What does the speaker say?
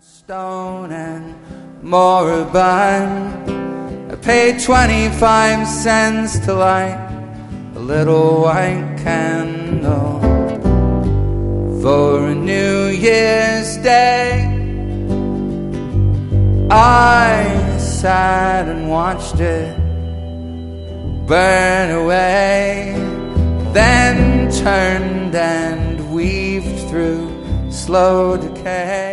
Stone and moribund. I paid 25 cents to light a little white candle for a New Year's Day. I sat and watched it burn away, then turned and weaved through slow decay.